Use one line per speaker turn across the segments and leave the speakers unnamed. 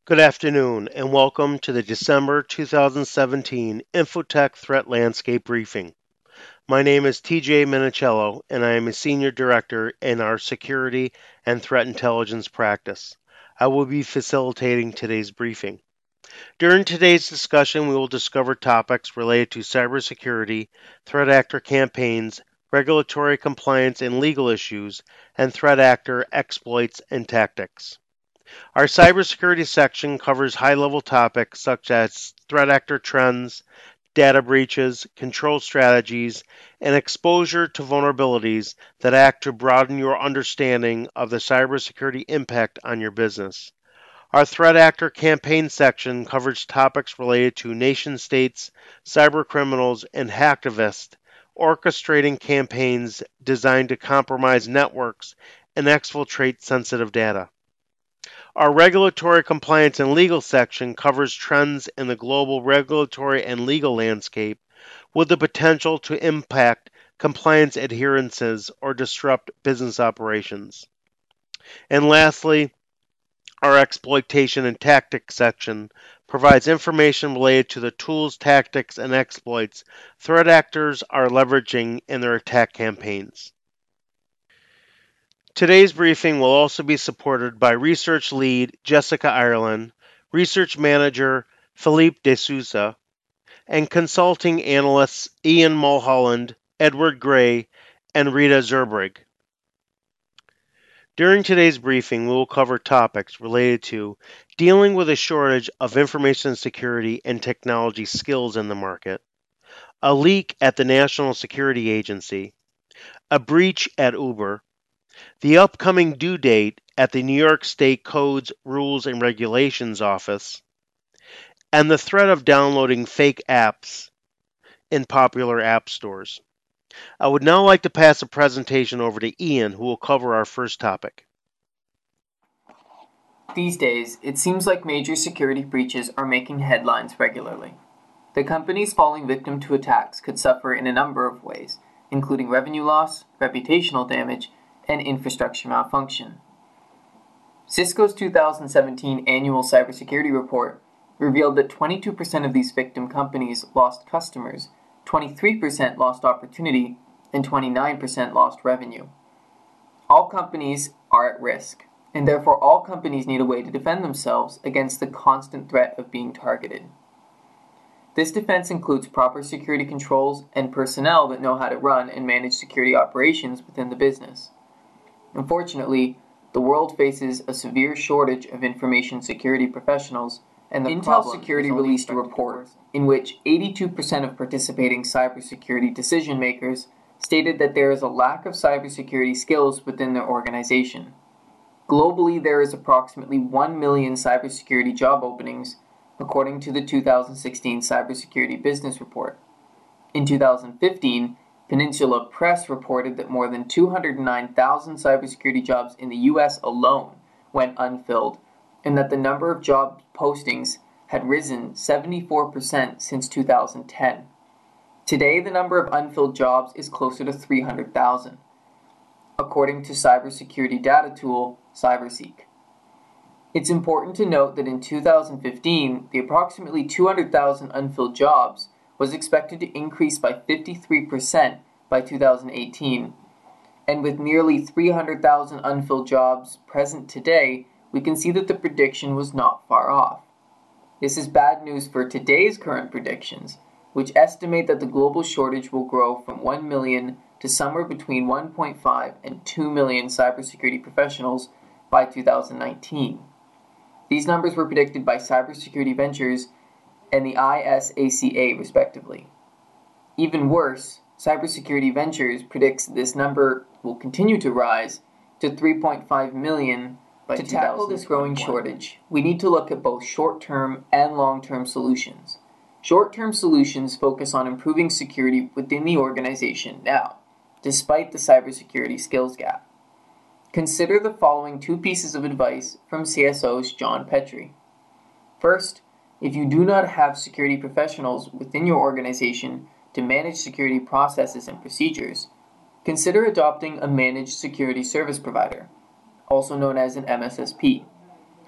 Good afternoon, and welcome to the December 2017 Infotech Threat Landscape Briefing. My name is TJ Minicello, and I am a Senior Director in our Security and Threat Intelligence practice. I will be facilitating today's briefing. During today's discussion, we will discover topics related to cybersecurity, threat actor campaigns, regulatory compliance and legal issues, and threat actor exploits and tactics. Our cybersecurity section covers high level topics such as threat actor trends, data breaches, control strategies, and exposure to vulnerabilities that act to broaden your understanding of the cybersecurity impact on your business. Our threat actor campaign section covers topics related to nation states, cybercriminals, and hacktivists orchestrating campaigns designed to compromise networks and exfiltrate sensitive data. Our regulatory compliance and legal section covers trends in the global regulatory and legal landscape with the potential to impact compliance adherences or disrupt business operations. And lastly, our exploitation and tactics section provides information related to the tools, tactics, and exploits threat actors are leveraging in their attack campaigns. Today's briefing will also be supported by Research Lead Jessica Ireland, Research Manager Philippe de Souza, and Consulting Analysts Ian Mulholland, Edward Gray, and Rita Zerbrig. During today's briefing, we will cover topics related to dealing with a shortage of information security and technology skills in the market, a leak at the National Security Agency, a breach at Uber, the upcoming due date at the New York State Codes, Rules, and Regulations Office, and the threat of downloading fake apps in popular app stores. I would now like to pass the presentation over to Ian, who will cover our first topic.
These days, it seems like major security breaches are making headlines regularly. The companies falling victim to attacks could suffer in a number of ways, including revenue loss, reputational damage, and infrastructure malfunction. Cisco's 2017 annual cybersecurity report revealed that 22% of these victim companies lost customers, 23% lost opportunity, and 29% lost revenue. All companies are at risk, and therefore all companies need a way to defend themselves against the constant threat of being targeted. This defense includes proper security controls and personnel that know how to run and manage security operations within the business. Unfortunately, the world faces a severe shortage of information security professionals, and Intel Security released a report in which 82% of participating cybersecurity decision makers stated that there is a lack of cybersecurity skills within their organization. Globally, there is approximately 1 million cybersecurity job openings, according to the 2016 Cybersecurity Business Report. In 2015, Peninsula Press reported that more than 209,000 cybersecurity jobs in the U.S. alone went unfilled, and that the number of job postings had risen 74% since 2010. Today, the number of unfilled jobs is closer to 300,000, according to cybersecurity data tool CyberSeek. It's important to note that in 2015, the approximately 200,000 unfilled jobs was expected to increase by 53% by 2018. And with nearly 300,000 unfilled jobs present today, we can see that the prediction was not far off. This is bad news for today's current predictions, which estimate that the global shortage will grow from 1 million to somewhere between 1.5 and 2 million cybersecurity professionals by 2019. These numbers were predicted by Cybersecurity Ventures and the ISACA, respectively. Even worse, Cybersecurity Ventures predicts this number will continue to rise to 3.5 million by 2021. To tackle this growing shortage, we need to look at both short-term and long-term solutions. Short-term solutions focus on improving security within the organization now, despite the cybersecurity skills gap. Consider the following two pieces of advice from CSO's John Petrie. First, if you do not have security professionals within your organization to manage security processes and procedures, consider adopting a managed security service provider, also known as an MSSP.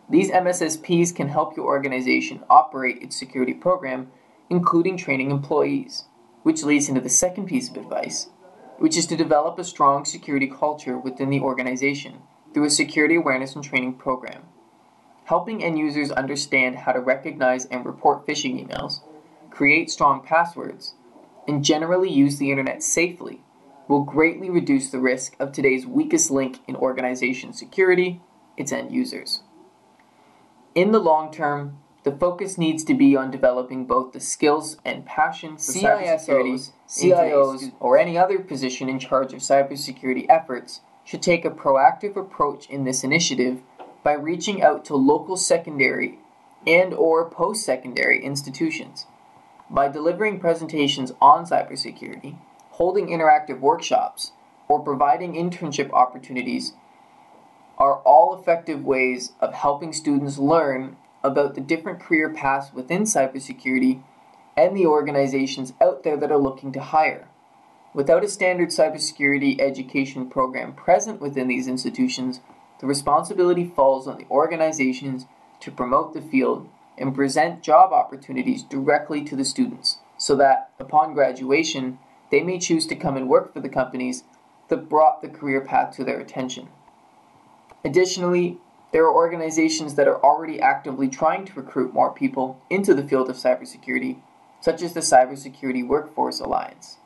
These MSSPs can help your organization operate its security program, including training employees, which leads into the second piece of advice, which is to develop a strong security culture within the organization through a security awareness and training program. Helping end users understand how to recognize and report phishing emails, create strong passwords, and generally use the internet safely will greatly reduce the risk of today's weakest link in organization security, its end users. In the long term, the focus needs to be on developing both the skills and passion for cybersecurity. CIOs, or any other position in charge of cybersecurity efforts should take a proactive approach in this initiative by reaching out to local secondary and/or post-secondary institutions. By delivering presentations on cybersecurity, holding interactive workshops, or providing internship opportunities are all effective ways of helping students learn about the different career paths within cybersecurity and the organizations out there that are looking to hire. Without a standard cybersecurity education program present within these institutions, the responsibility falls on the organizations to promote the field and present job opportunities directly to the students, so that, upon graduation, they may choose to come and work for the companies that brought the career path to their attention. Additionally, there are organizations that are already actively trying to recruit more people into the field of cybersecurity, such as the Cybersecurity Workforce Alliance.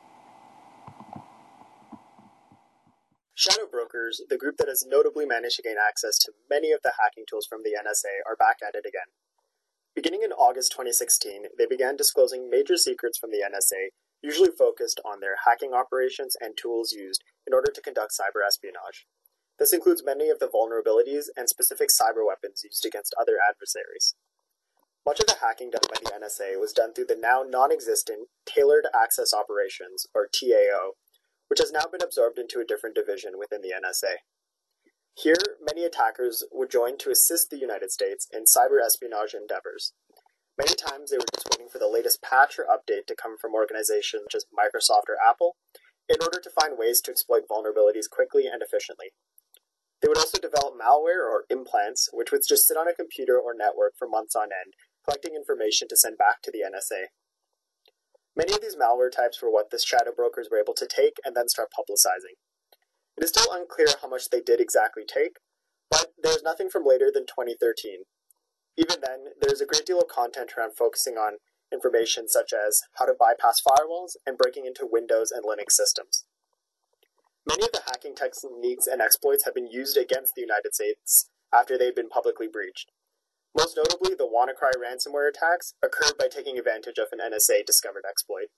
Shadow brokers, the group that has notably managed to gain access to many of the hacking tools from the NSA, are back at it again. Beginning in August 2016, they began disclosing major secrets from the NSA, usually focused on their hacking operations and tools used in order to conduct cyber espionage. This includes many of the vulnerabilities and specific cyber weapons used against other adversaries. Much of the hacking done by the NSA was done through the now non-existent Tailored Access Operations, or TAO, which has now been absorbed into a different division within the NSA. Here, many attackers would join to assist the United States in cyber espionage endeavors. Many times they were just waiting for the latest patch or update to come from organizations such as Microsoft or Apple in order to find ways to exploit vulnerabilities quickly and efficiently. They would also develop malware or implants, which would just sit on a computer or network for months on end, collecting information to send back to the NSA. Many of these malware types were what the shadow brokers were able to take and then start publicizing. It is still unclear how much they did exactly take, but there's nothing from later than 2013. Even then, there's a great deal of content around focusing on information such as how to bypass firewalls and breaking into Windows and Linux systems. Many of the hacking techniques and exploits have been used against the United States after they've been publicly breached. Most notably, the WannaCry ransomware attacks occurred by taking advantage of an NSA-discovered exploit.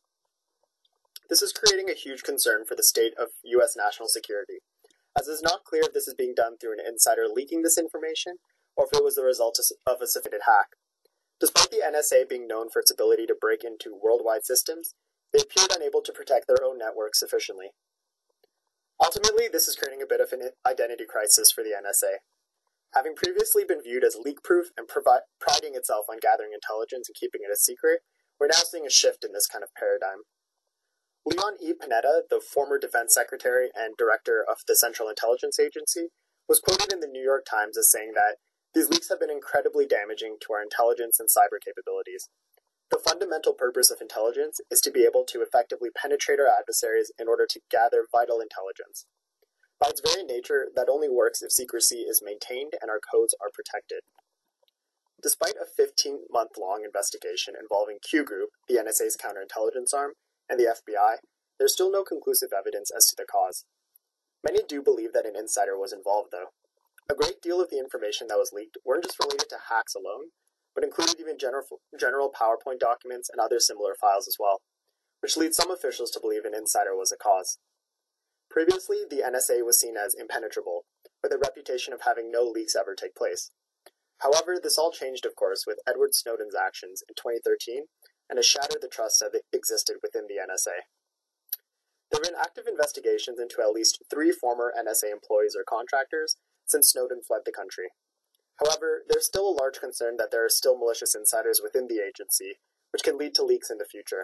This is creating a huge concern for the state of U.S. national security, as it is not clear if this is being done through an insider leaking this information or if it was the result of a sophisticated hack. Despite the NSA being known for its ability to break into worldwide systems, they appeared unable to protect their own networks sufficiently. Ultimately, this is creating a bit of an identity crisis for the NSA. Having previously been viewed as leak-proof and priding itself on gathering intelligence and keeping it a secret, we're now seeing a shift in this kind of paradigm. Leon E. Panetta, the former defense secretary and director of the Central Intelligence Agency, was quoted in the New York Times as saying that these leaks have been incredibly damaging to our intelligence and cyber capabilities. The fundamental purpose of intelligence is to be able to effectively penetrate our adversaries in order to gather vital intelligence. By its very nature, that only works if secrecy is maintained and our codes are protected. Despite a 15-month-long investigation involving Q Group, the NSA's counterintelligence arm, and the FBI, there's still no conclusive evidence as to the cause. Many do believe that an insider was involved, though. A great deal of the information that was leaked weren't just related to hacks alone, but included even general PowerPoint documents and other similar files as well, which leads some officials to believe an insider was a cause. Previously, the NSA was seen as impenetrable, with a reputation of having no leaks ever take place. However, this all changed, of course, with Edward Snowden's actions in 2013, and has shattered the trust that existed within the NSA. There have been active investigations into at least 3 former NSA employees or contractors since Snowden fled the country. However, there's still a large concern that there are still malicious insiders within the agency, which can lead to leaks in the future.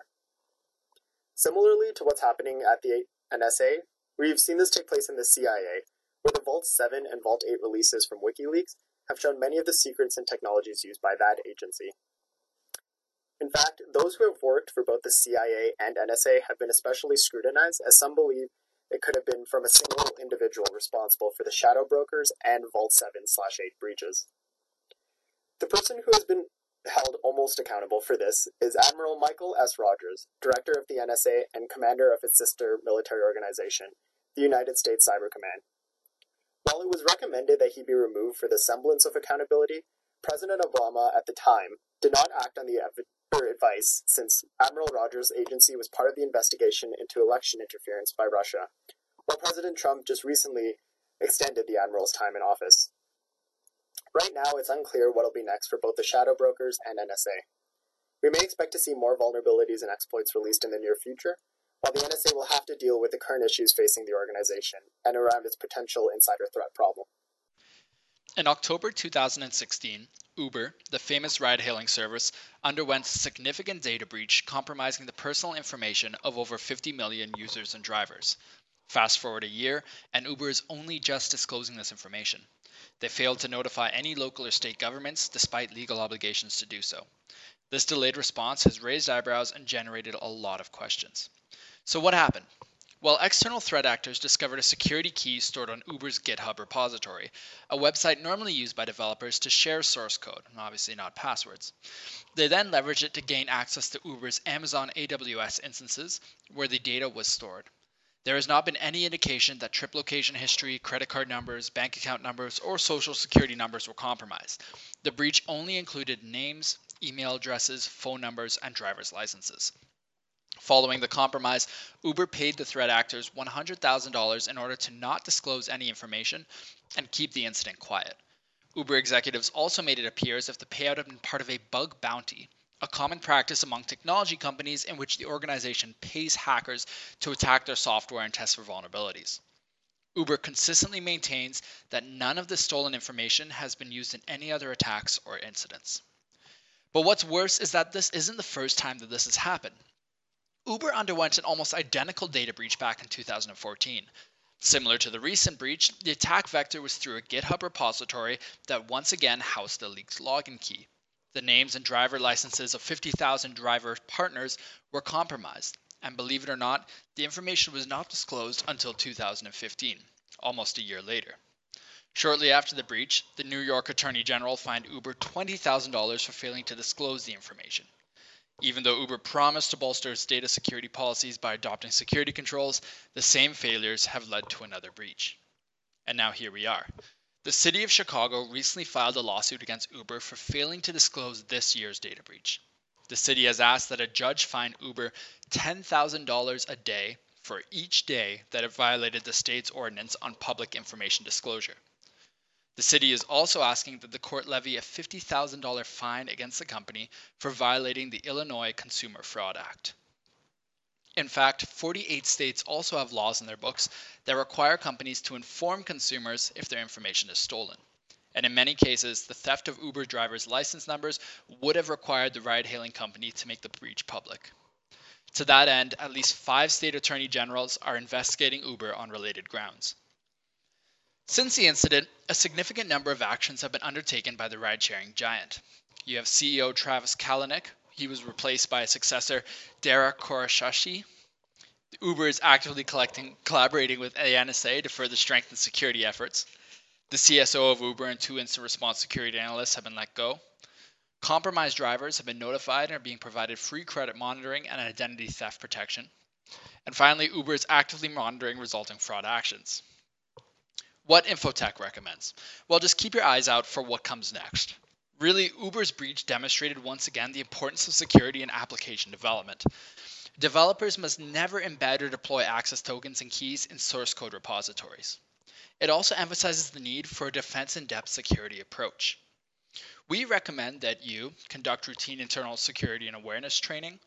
Similarly to what's happening at the NSA, we've seen this take place in the CIA, where the Vault 7 and Vault 8 releases from WikiLeaks have shown many of the secrets and technologies used by that agency. In fact, those who have worked for both the CIA and NSA have been especially scrutinized, as some believe it could have been from a single individual responsible for the shadow brokers and Vault 7/8 breaches. The person who has been held almost accountable for this is Admiral Michael S. Rogers, director of the NSA and commander of its sister military organization, the United States Cyber Command. While it was recommended that he be removed for the semblance of accountability, President Obama at the time did not act on the advice, since Admiral Rogers' agency was part of the investigation into election interference by Russia, while President Trump just recently extended the Admiral's time in office. Right now, it's unclear what will be next for both the shadow brokers and NSA. We may expect to see more vulnerabilities and exploits released in the near future, while the NSA will have to deal with the current issues facing the organization and around its potential insider threat problem.
In October 2016, Uber, the famous ride-hailing service, underwent a significant data breach compromising the personal information of over 50 million users and drivers. Fast forward a year, and Uber is only just disclosing this information. They failed to notify any local or state governments despite legal obligations to do so. This delayed response has raised eyebrows and generated a lot of questions. So what happened? Well, external threat actors discovered a security key stored on Uber's GitHub repository, a website normally used by developers to share source code, and obviously not passwords. They then leveraged it to gain access to Uber's Amazon AWS instances, where the data was stored. There has not been any indication that trip location history, credit card numbers, bank account numbers, or social security numbers were compromised. The breach only included names, email addresses, phone numbers, and driver's licenses. Following the compromise, Uber paid the threat actors $100,000 in order to not disclose any information and keep the incident quiet. Uber executives also made it appear as if the payout had been part of a bug bounty, a common practice among technology companies in which the organization pays hackers to attack their software and test for vulnerabilities. Uber consistently maintains that none of the stolen information has been used in any other attacks or incidents. But what's worse is that this isn't the first time that this has happened. Uber underwent an almost identical data breach back in 2014. Similar to the recent breach, the attack vector was through a GitHub repository that once again housed the leaked login key. The names and driver licenses of 50,000 driver partners were compromised, and believe it or not, the information was not disclosed until 2015, almost a year later. Shortly after the breach, the New York Attorney General fined Uber $20,000 for failing to disclose the information. Even though Uber promised to bolster its data security policies by adopting security controls, the same failures have led to another breach. And now here we are. The city of Chicago recently filed a lawsuit against Uber for failing to disclose this year's data breach. The city has asked that a judge fine Uber $10,000 a day for each day that it violated the state's ordinance on public information disclosure. The city is also asking that the court levy a $50,000 fine against the company for violating the Illinois Consumer Fraud Act. In fact, 48 states also have laws in their books that require companies to inform consumers if their information is stolen. And in many cases, the theft of Uber drivers' license numbers would have required the ride-hailing company to make the breach public. To that end, at least 5 state attorney generals are investigating Uber on related grounds. Since the incident, a significant number of actions have been undertaken by the ride-sharing giant. You have CEO Travis Kalanick. He was replaced by a successor, Dara Khosrowshahi. Uber is actively collaborating with the NSA to further strengthen security efforts. The CSO of Uber and 2 incident response security analysts have been let go. Compromised drivers have been notified and are being provided free credit monitoring and identity theft protection. And finally, Uber is actively monitoring resulting fraud actions. What Infotech recommends? Well, just keep your eyes out for what comes next. Really, Uber's breach demonstrated once again the importance of security in application development. Developers must never embed or deploy access tokens and keys in source code repositories. It also emphasizes the need for a defense-in-depth security approach. We recommend that you conduct routine internal security and awareness training,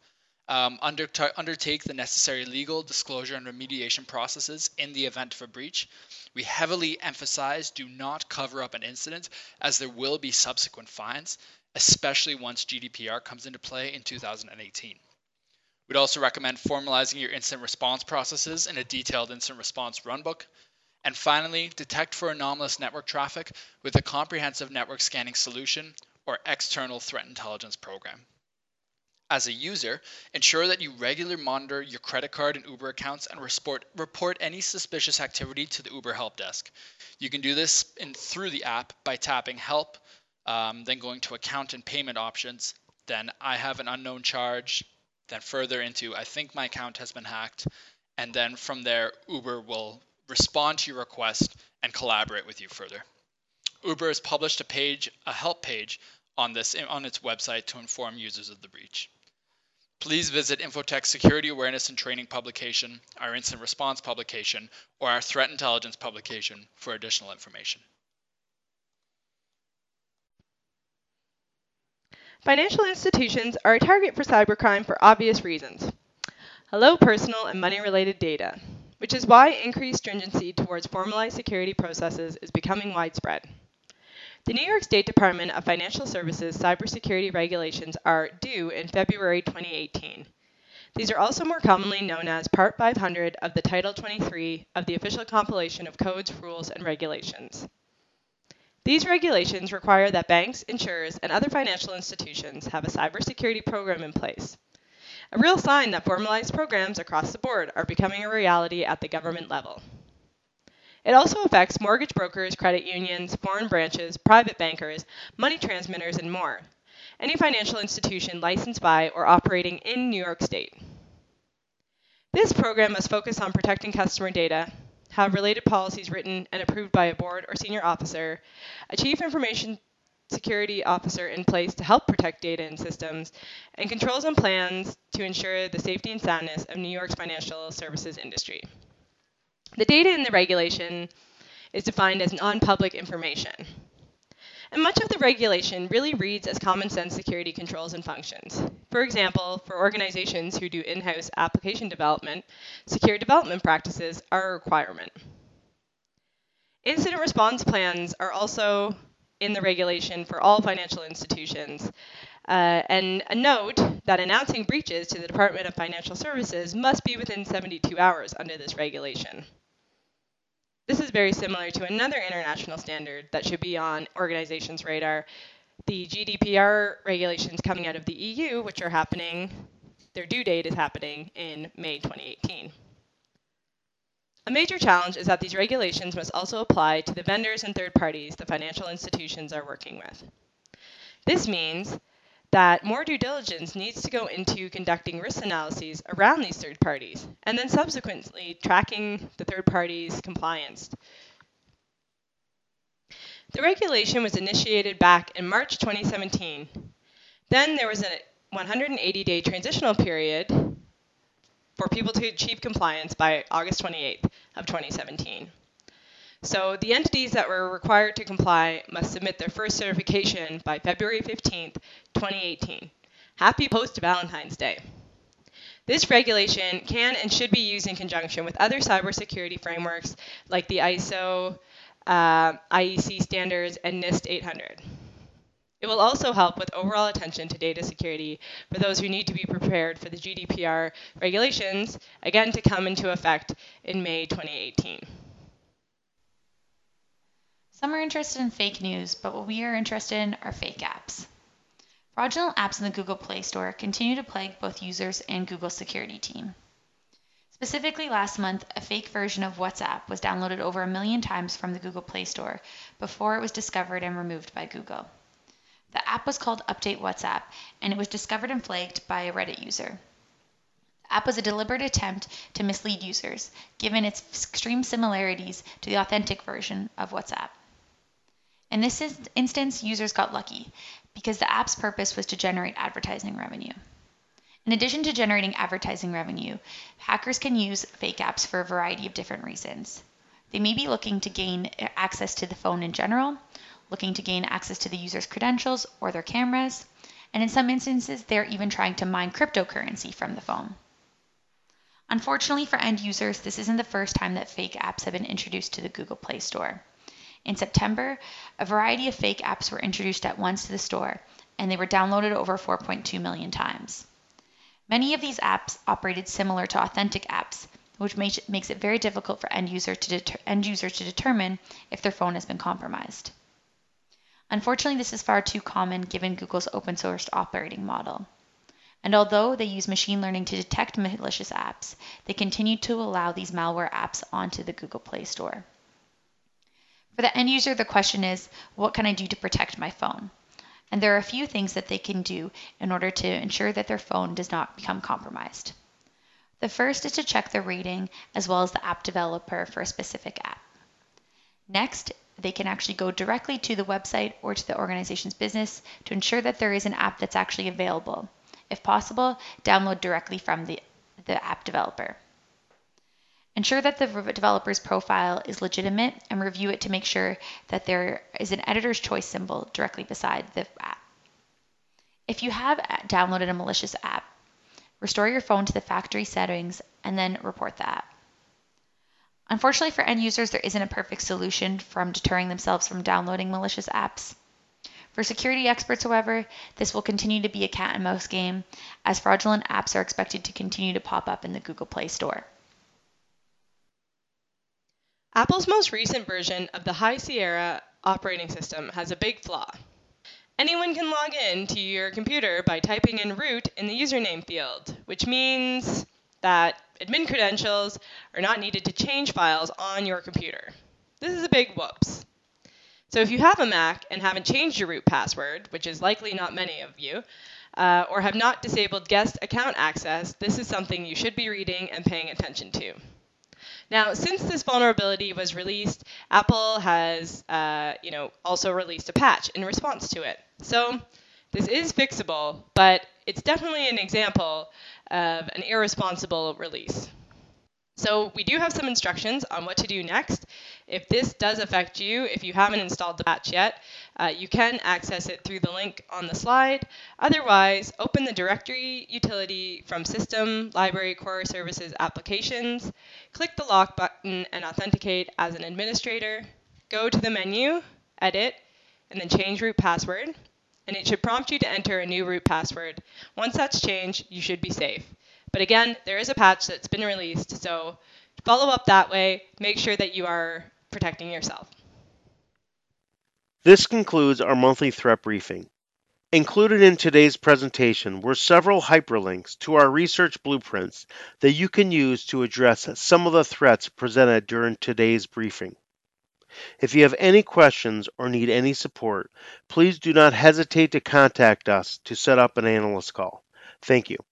undertake the necessary legal, disclosure, and remediation processes in the event of a breach. We heavily emphasize do not cover up an incident, as there will be subsequent fines, especially once GDPR comes into play in 2018. We'd also recommend formalizing your incident response processes in a detailed incident response runbook. And finally, detect for anomalous network traffic with a comprehensive network scanning solution or external threat intelligence program. As a user, ensure that you regularly monitor your credit card and Uber accounts and report any suspicious activity to the Uber help desk. You can do this through the app by tapping Help, then going to Account and Payment Options, then I have an unknown charge, then further into I think my account has been hacked, and then from there, Uber will respond to your request and collaborate with you further. Uber has published a help page on its website to inform users of the breach. Please visit Infotech's Security Awareness and Training publication, our Incident Response publication, or our Threat Intelligence publication for additional information.
Financial institutions are a target for cybercrime for obvious reasons. Low personal and money-related data, which is why increased stringency towards formalized security processes is becoming widespread. The New York State Department of Financial Services cybersecurity regulations are due in February 2018. These are also more commonly known as Part 500 of the Title 23 of the Official Compilation of Codes, Rules, and Regulations. These regulations require that banks, insurers, and other financial institutions have a cybersecurity program in place. A real sign that formalized programs across the board are becoming a reality at the government level. It also affects mortgage brokers, credit unions, foreign branches, private bankers, money transmitters, and more. Any financial institution licensed by or operating in New York State. This program must focus on protecting customer data, have related policies written and approved by a board or senior officer, a chief information security officer in place to help protect data and systems, and controls and plans to ensure the safety and soundness of New York's financial services industry. The data in the regulation is defined as non-public information. And much of the regulation really reads as common sense security controls and functions. For example, for organizations who do in-house application development, secure development practices are a requirement. Incident response plans are also in the regulation for all financial institutions. And a note that announcing breaches to the Department of Financial Services must be within 72 hours under this regulation. This is very similar to another international standard that should be on organizations' radar, the GDPR regulations coming out of the EU, which are happening, their due date is happening in May 2018. A major challenge is that these regulations must also apply to the vendors and third parties the financial institutions are working with. This means that more due diligence needs to go into conducting risk analyses around these third parties, and then subsequently tracking the third parties' compliance. The regulation was initiated back in March 2017. Then there was a 180-day transitional period for people to achieve compliance by August 28th of 2017. So the entities that were required to comply must submit their first certification by February 15th, 2018. Happy post-Valentine's Day. This regulation can and should be used in conjunction with other cybersecurity frameworks like the ISO, IEC standards, and NIST 800. It will also help with overall attention to data security for those who need to be prepared for the GDPR regulations, again to come into effect in May 2018.
Some are interested in fake news, but what we are interested in are fake apps. Fraudulent apps in the Google Play Store continue to plague both users and Google's security team. Specifically last month, a fake version of WhatsApp was downloaded over 1 million times from the Google Play Store before it was discovered and removed by Google. The app was called Update WhatsApp, and it was discovered and flagged by a Reddit user. The app was a deliberate attempt to mislead users, given its extreme similarities to the authentic version of WhatsApp. In this instance, users got lucky because the app's purpose was to generate advertising revenue. In addition to generating advertising revenue, hackers can use fake apps for a variety of different reasons. They may be looking to gain access to the phone in general, looking to gain access to the user's credentials or their cameras, and in some instances, they're even trying to mine cryptocurrency from the phone. Unfortunately for end users, this isn't the first time that fake apps have been introduced to the Google Play Store. In September, a variety of fake apps were introduced at once to the store, and they were downloaded over 4.2 million times. Many of these apps operated similar to authentic apps, which makes it very difficult for end users to determine if their phone has been compromised. Unfortunately, this is far too common given Google's open-sourced operating model. And although they use machine learning to detect malicious apps, they continue to allow these malware apps onto the Google Play Store. For the end user, the question is, what can I do to protect my phone? And there are a few things that they can do in order to ensure that their phone does not become compromised. The first is to check the rating as well as the app developer for a specific app. Next, they can actually go directly to the website or to the organization's business to ensure that there is an app that's actually available. If possible, download directly from the app developer. Ensure that the developer's profile is legitimate and review it to make sure that there is an editor's choice symbol directly beside the app. If you have downloaded a malicious app, restore your phone to the factory settings and then report the app. Unfortunately for end users, there isn't a perfect solution from deterring themselves from downloading malicious apps. For security experts, however, this will continue to be a cat and mouse game, as fraudulent apps are expected to continue to pop up in the Google Play Store.
Apple's most recent version of the High Sierra operating system has a big flaw. Anyone can log in to your computer by typing in root in the username field, which means that admin credentials are not needed to change files on your computer. This is a big whoops. So if you have a Mac and haven't changed your root password, which is likely not many of you, or have not disabled guest account access, this is something you should be reading and paying attention to. Now, since this vulnerability was released, Apple has also released a patch in response to it. So this is fixable, but it's definitely an example of an irresponsible release. So we do have some instructions on what to do next. If this does affect you, if you haven't installed the patch yet, you can access it through the link on the slide. Otherwise, open the directory utility from System, Library, Core Services, Applications, click the lock button and authenticate as an administrator. Go to the menu, Edit, and then change root password. And it should prompt you to enter a new root password. Once that's changed, you should be safe. But again, there is a patch that's been released, so follow up that way. Make sure that you are protecting yourself.
This concludes our monthly threat briefing. Included in today's presentation were several hyperlinks to our research blueprints that you can use to address some of the threats presented during today's briefing. If you have any questions or need any support, please do not hesitate to contact us to set up an analyst call. Thank you.